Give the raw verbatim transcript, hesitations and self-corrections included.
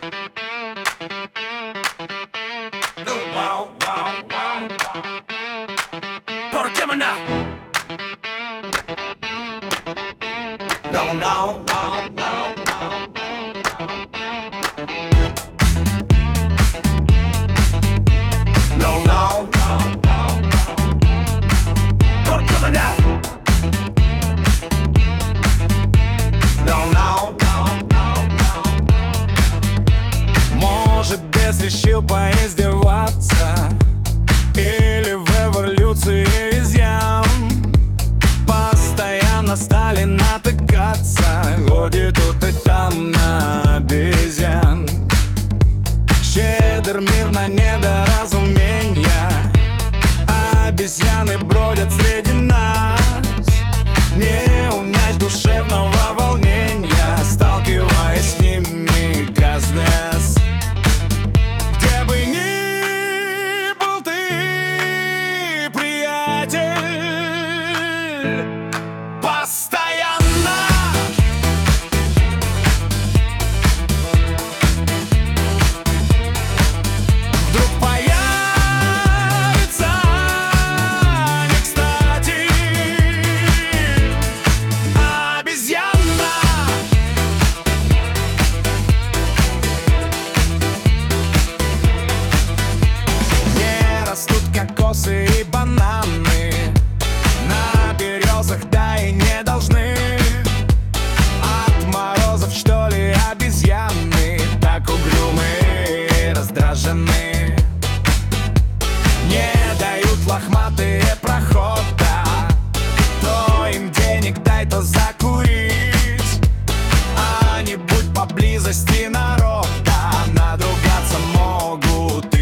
Wow, wow, wow. Porque me now. No, no, no, no, no. No, no, no, no. Porque me now. No, no, no, no, no. Может, бес решил поиздеваться, или в эволюции изъян. Постоянно стали натыкаться, годи тут и там на обезьян. Щедр мир на недоразумения, обезьяны бродят среди нас. Не унять душевного волнения, сталкиваясь с ними каждый раз. Где бы ни был ты, приятель, постоянно вдруг появится не кстати обезьяна. Не растут кокосы и бананы на березах, да и не должны. От морозов, что ли, обезьяны так угрюмы и раздражены. Не дают лохматые прохода, то им денег дай, то закурить. А не будь поблизости народа, надругаться могут